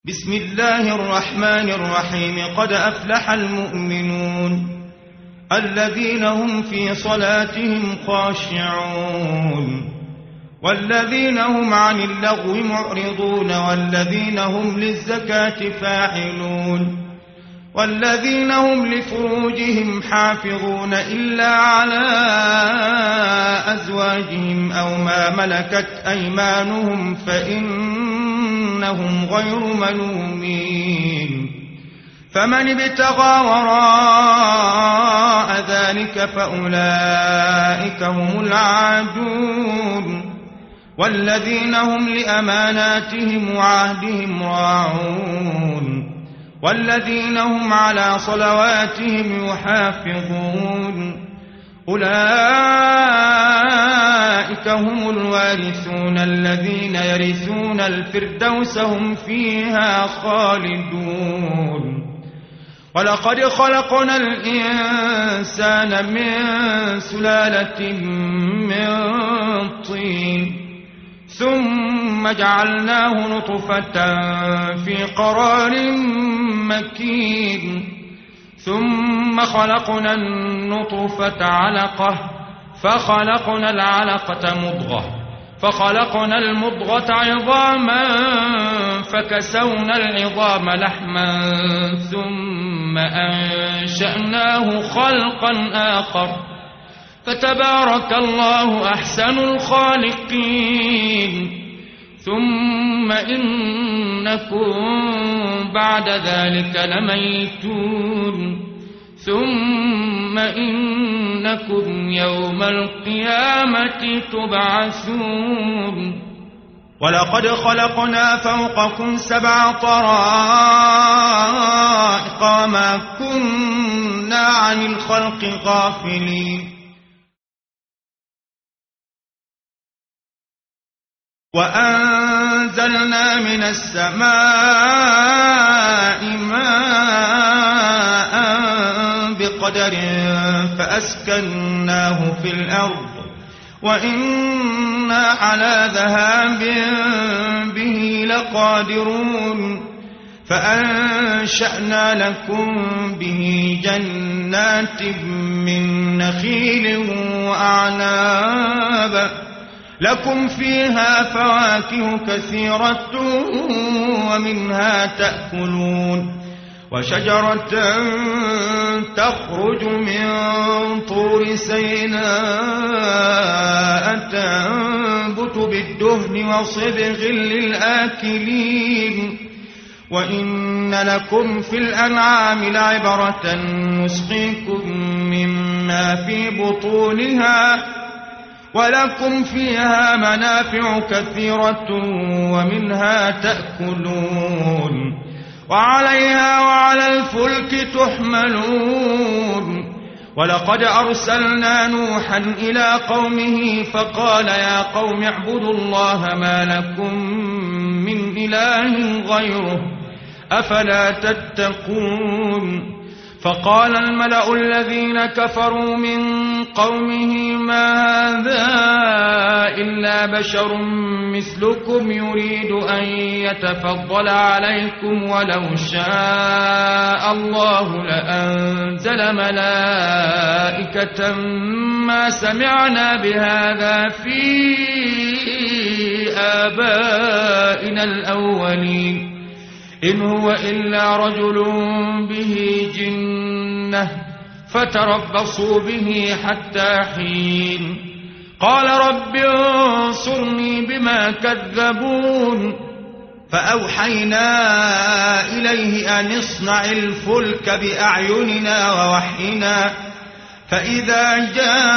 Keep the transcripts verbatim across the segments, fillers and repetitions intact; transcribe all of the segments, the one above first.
بسم الله الرحمن الرحيم. قد أفلح المؤمنون الذين هم في صلاتهم خاشعون والذين هم عن اللغو معرضون والذين هم للزكاة فاعلون والذين هم لفروجهم حافظون إلا على أزواجهم أو ما ملكت أيمانهم فإنهم غير ملومين. فمن ابتغى وراء ذلك فأولئك هم العادون والذين هم لأماناتهم وعهدهم راعون والذين هم على صلواتهم يحافظون. أولئك هم الوارثون الذين يرثون الفردوس هم فيها خالدون. ولقد خلقنا الإنسان من سلالة من طين ثم جعلناه نطفة في قرار مكين ثم خلقنا النطفة علقة فخلقنا العلقة مضغة فخلقنا المضغة عظاما فكسونا العظام لحما ثم أنشأناه خلقا آخر فتبارك الله أحسن الخالقين. ثم إنكم بعد ذلك لميتون ثم إنكم يوم القيامة تبعثون. ولقد خلقنا فوقكم سبع طرائق وما كنا عن الخلق غافلين. وأنزلنا من السماء ماء بقدر فأسكناه في الأرض وإنا على ذهاب به لقادرون. فأنشأنا لكم به جنات من نخيل وأعناب لكم فيها فواكه كثيرة ومنها تأكلون. وشجرة تخرج من طور سيناء تنبت بالدهن وصبغ للآكلين. وإن لكم في الأنعام لعبرة نسقيكم مما في بطونها ولكم فيها منافع كثيرة ومنها تأكلون وعليها وعلى الفلك تحملون. ولقد أرسلنا نوحا إلى قومه فقال يا قوم اعبدوا الله ما لكم من إله غيره أفلا تتقون. فقال الملأ الذين كفروا من قومه ما هذا إلا بشر مثلكم يريد أن يتفضل عليكم ولو شاء الله لأنزل ملائكة ما سمعنا بهذا في آبائنا الأولين إن هو إلا رجل به جنة فتربصوا به حتى حين. قال رب انصرني بما كذبون. فأوحينا إليه أن اصنع الفلك بأعيننا ووحينا فإذا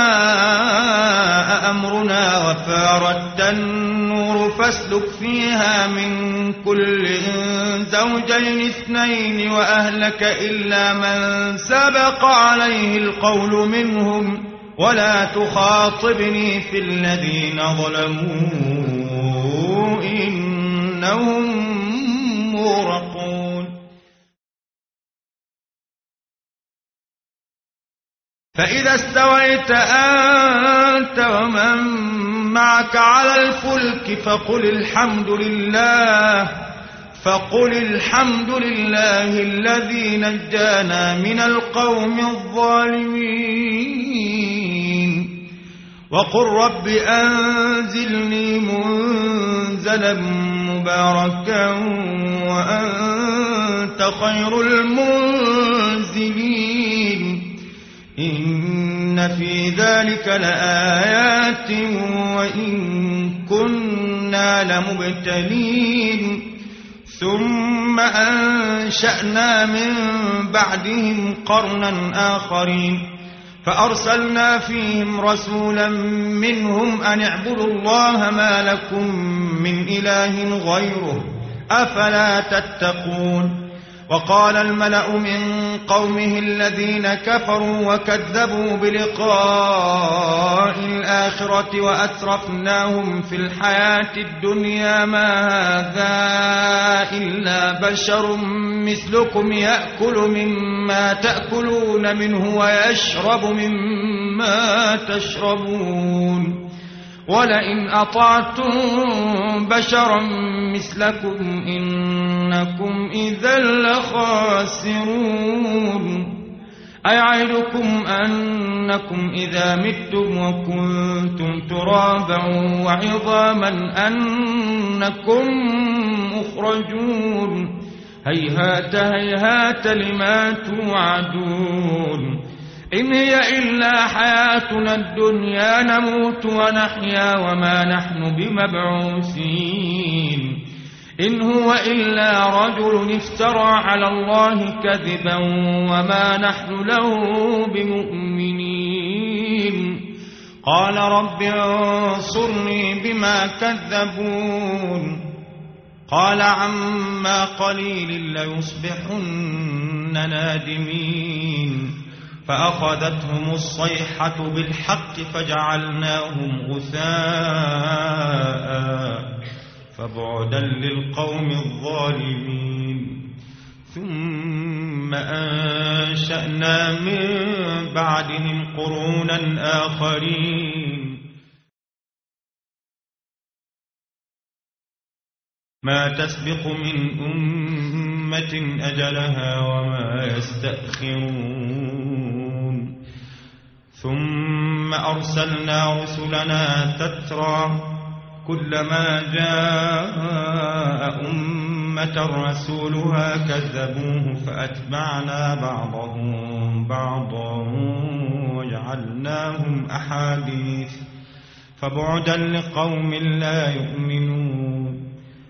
جاء أمرنا وفارت النور فاسلك فيها من كل زوجين اثنين وأهلك إلا من سبق عليه القول منهم ولا تخاطبني في الذين ظلموا إنهم مغرقون. فإذا استويت أنت ومن معك على الفلك فقل الحمد لله فقل الحمد لله الذي نجانا من القوم الظالمين وقل رب أنزلني منزلا مباركا وأنت خير المنزلين إن في ذلك لآيات وإن كنا لمبتلين ثم أنشأنا من بعدهم قرنا آخرين فأرسلنا فيهم رسولا منهم أن اعبدوا الله ما لكم من إله غيره أفلا تتقون وقال الملأ من قومه الذين كفروا وكذبوا بلقاء الآخرة وأترفناهم في الحياة الدنيا ما هذا إلا بشر مثلكم يأكل مما تأكلون منه ويشرب مما تشربون ولئن أطعتم بشرا مثلكم إنكم إذا لخاسرون أيعدكم أنكم إذا متم وكنتم ترابا وعظاما أنكم مخرجون هيهات هيهات لما توعدون إن هي إلا حياتنا الدنيا نموت ونحيا وما نحن بمبعوثين إن هو إلا رجل افترى على الله كذبا وما نحن له بمؤمنين قال رب انصرني بما كذبون قال عما قليل ليصبحن نادمين فأخذتهم الصيحة بالحق فجعلناهم غثاء فبعدا للقوم الظالمين ثم أنشأنا من بعدهم قرونا آخرين ما تسبق من أمة أجلها وما يستأخرون ثم أرسلنا رسلنا تترى كلما جاء أمة رسولها كذبوه فأتبعنا بعضهم بعضا وجعلناهم أحاديث فبعدا لقوم لا يؤمنون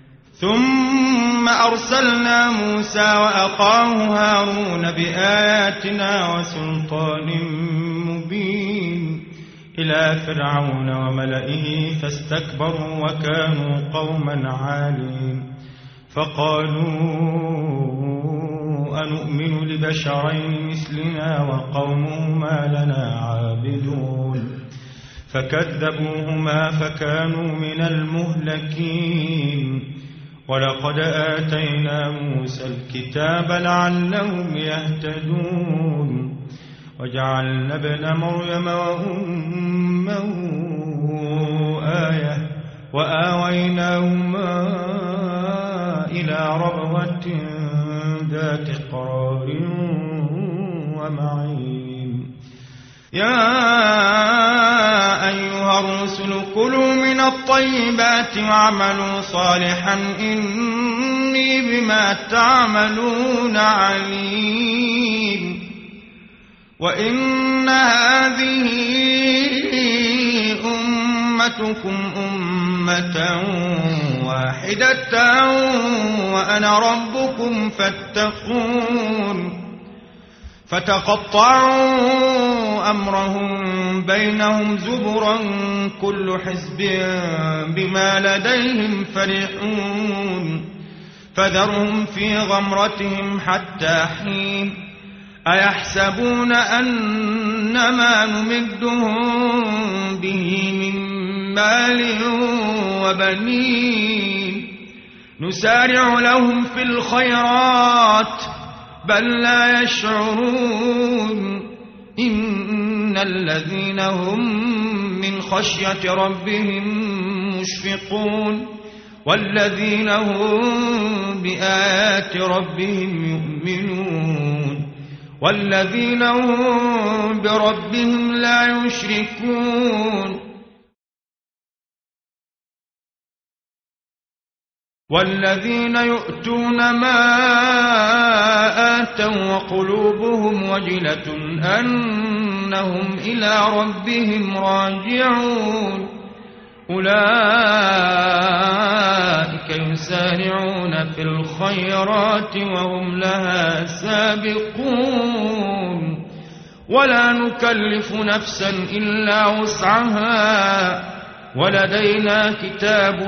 ثم أرسلنا موسى وأخاه هارون بآياتنا وسلطان مبين إلى فرعون وملئه فاستكبروا وكانوا قوما عالين فقالوا أنؤمن لبشرين مثلنا وقومهما لنا عابدون فكذبوهما فكانوا من المهلكين ولقد آتينا موسى الكتاب لعلهم يهتدون وجعلنا ابن مريم وأمه آية وآويناهما إلى ربوة ذات قرار ومعين يا أيها الرسل كلوا من الطيبات واعملوا صالحا إني بما تعملون عليم وإن هذه أمتكم أمة واحدة وأنا ربكم فاتقون فتقطعوا أمرهم بينهم زبرا كل حزب بما لديهم فرحون فذرهم في غمرتهم حتى حين أيحسبون أنما نمدهم به من مال وبنين نسارع لهم في الخيرات بل لا يشعرون إن الذين هم من خشية ربهم مشفقون والذين هم بآيات ربهم يؤمنون والذين هم بربهم لا يشركون والذين يؤتون ما آتوا وقلوبهم وجلة أنهم إلى ربهم راجعون أولئك يسارعون في الخيرات وهم لها سابقون ولا نكلف نفسا إلا وسعها ولدينا كتاب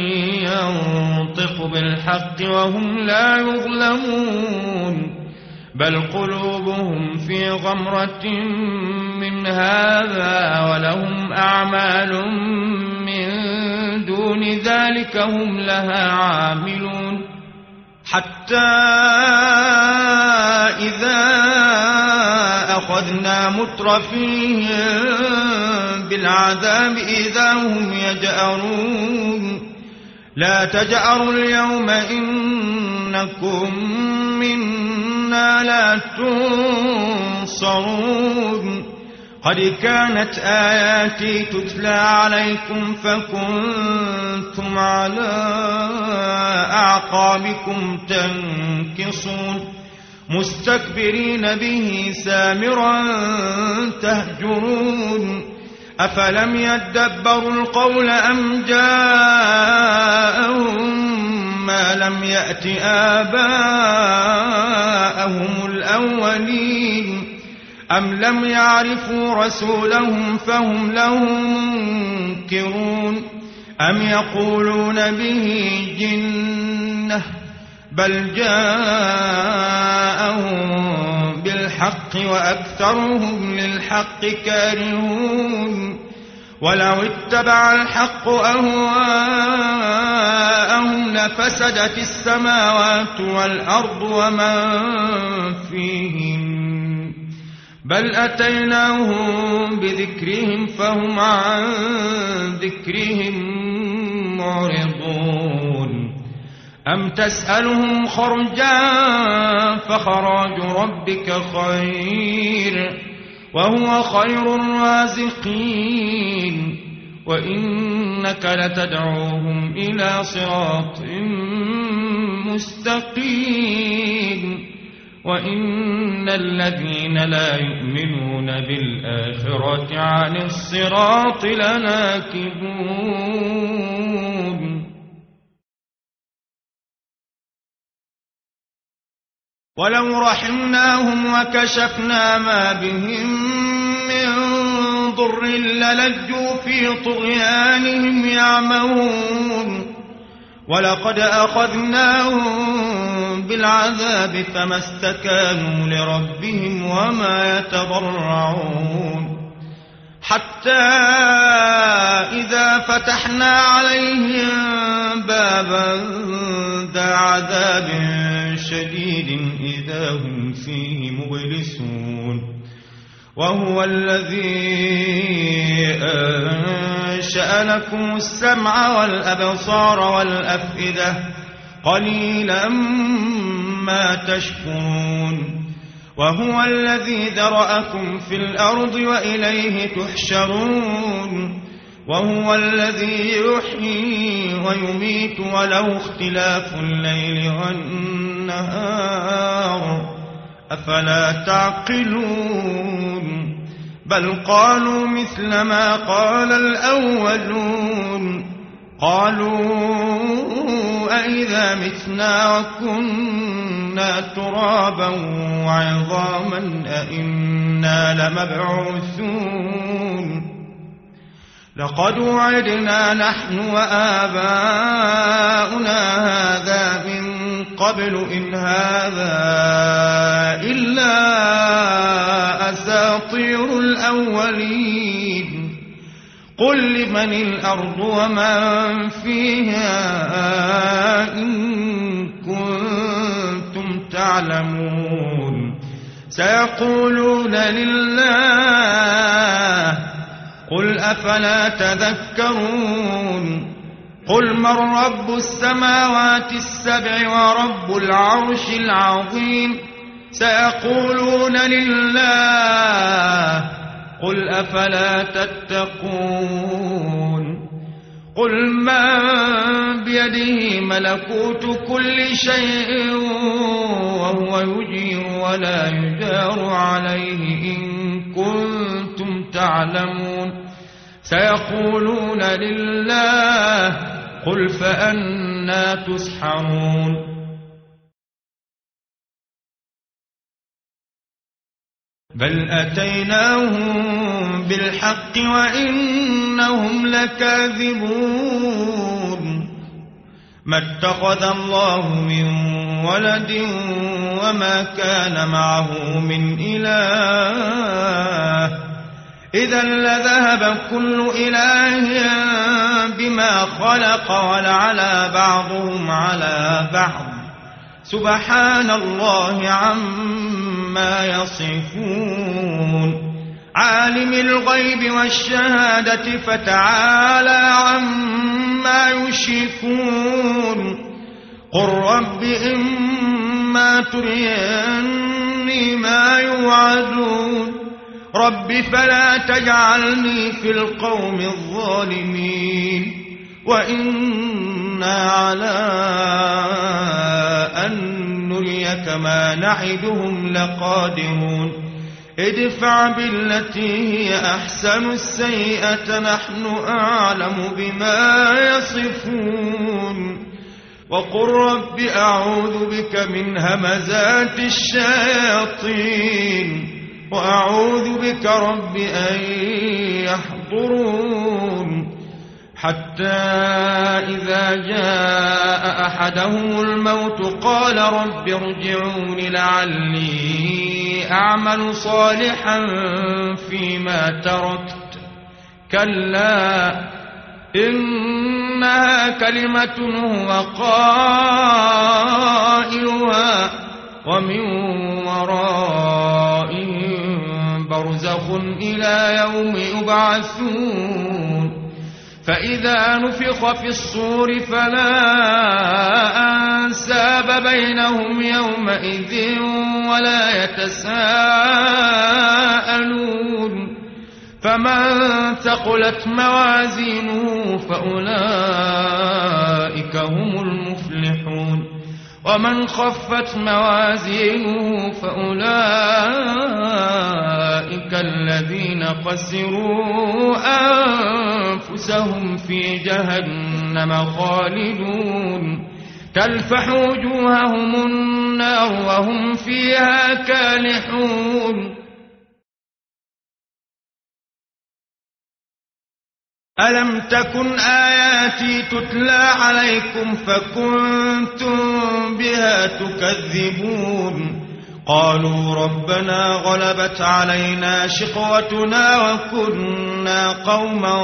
ينطق بالحق وهم لا يظلمون بل قلوبهم في غمرة من هذا ولهم أعمال من دون ذلك هم لها عاملون حتى إذا أخذنا مترفيهم بالعذاب إذا هم يجأرون لا تجأروا اليوم إنكم منا لا تنصرون قد كانت آياتي تتلى عليكم فكنتم على أعقابكم تنكصون مستكبرين به سامرا تهجرون أفلم يدبروا القول أم جاءهم ما لم يأت آباءهم الأولين أم لم يعرفوا رسولهم فهم له منكرون أم يقولون به جنة بل جاءهم بالحق وأكثرهم للحق كارهون ولو اتبع الحق أهواءهم لفسدت السماوات والأرض ومن فيهن بل أتيناهم بذكرهم فهم عن ذكرهم معرضون أم تسألهم خرجا فخراج ربك خير وهو خير الرازقين وإنك لتدعوهم إلى صراط مستقيم وإن الذين لا يؤمنون بالآخرة عن الصراط لناكبون ولو رحمناهم وكشفنا ما بهم من ضر للجوا في طغيانهم يعمهون ولقد أخذناهم بالعذاب فما استكانوا لربهم وما يتضرعون حتى إذا فتحنا عليهم بابا ذا عذاب شديد إذا هم فيه مبلسون وهو الذي أنشأ لكم السمع والأبصار والأفئدة قليلا ما تشكرون وهو الذي ذرأكم في الأرض وإليه تحشرون وهو الذي يحيي ويميت وله اختلاف الليل والنهار أفلا تعقلون بل قالوا مثل ما قال الأولون قالوا أئذا متنا وكنا ترابا وعظاما أئنا لمبعوثون لقد وعدنا نحن وآباؤنا هذا من قبل إن هذا إلا أساطير الأولين قل لمن الأرض ومن فيها إن كنتم تعلمون سيقولون لله قل أفلا تذكرون قل من رب السماوات السبع ورب العرش العظيم سيقولون لله قل أفلا تتقون قل من بيده ملكوت كل شيء وهو يجير ولا يجار عليه إن كنتم تعلمون سيقولون لله قل فأنى تسحرون بل أتيناهم بالحق وإنهم لكاذبون ما اتخذ الله من ولد وما كان معه من إله إذا لذهب كل إله بما خلق ولعلى بعضهم على بعض سبحان الله عما يصفون عالم الغيب والشهادة فتعالى عما يشركون قل رب إما تريني ما يوعدون رب فلا تجعلني في القوم الظالمين وإنا على أن نريك ما نعدهم لقادرون ادفع بالتي هي أحسن السيئة نحن أعلم بما يصفون وقل رب أعوذ بك من همزات الشياطين وأعوذ بك رب أن يحضرون حتى إذا جاء أحدهم الموت قال رب ارجعون لعلي أعمل صالحا فيما تركت كلا إنها كلمة هو قائلها ومن ورائهم برزخ إلى يوم يبعثون فإذا نفخ في الصور فلا أنساب بينهم يومئذ ولا يتساءلون فمن ثقلت موازينه فأولئك هم المفلحون ومن خفت موازينه فأولئك الذين خسروا أنفسهم في جهنم خالدون تلفح وجوههم النار وهم فيها كالحون ألم تكن آياتي تتلى عليكم فكنتم بها تكذبون قالوا ربنا غلبت علينا شقوتنا وكنا قوما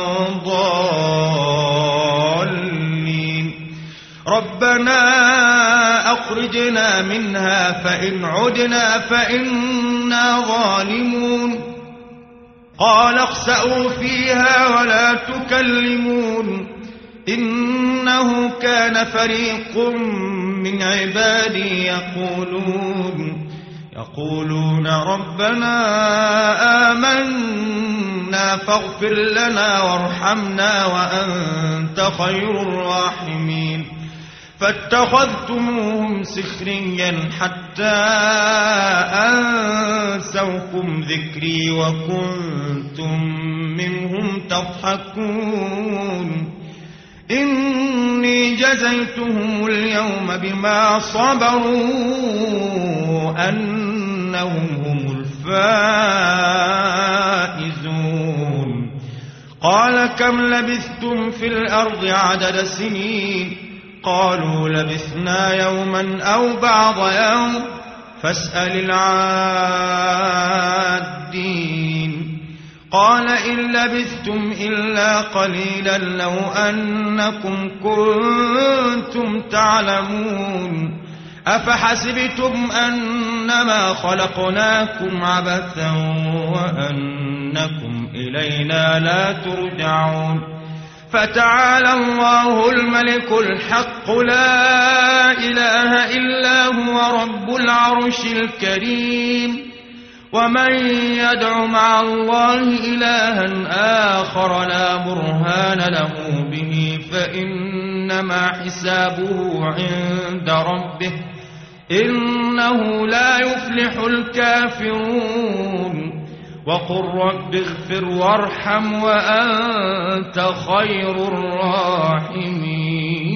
ضالين ربنا أخرجنا منها فإن عدنا فإنا ظالمون قال اخسأوا فيها ولا تكلمون إنه كان فريق من عبادي يقولون يقولون ربنا آمنا فاغفر لنا وارحمنا وأنت خير الراحمين فاتخذتموهم سخريا حتى أنسوكم ذكري وكنتم منهم تضحكون إني جزيتهم اليوم بما صبروا أنهم هم الفائزون قال كم لبثتم في الأرض عدد سنين قالوا لبثنا يوما أو بعض يوم فاسأل العادين قال إن لبثتم إلا قليلا لو أنكم كنتم تعلمون أفحسبتم أنما خلقناكم عبثا وأنكم إلينا لا ترجعون فتعالى الله الملك الحق لا إله إلا هو رب العرش الكريم. ومن يدع مع الله إلها آخر لا برهان له به فإنما حسابه عند ربه إنه لا يفلح الكافرون. وقل رب اغفر وارحم وأنت خير الراحمين.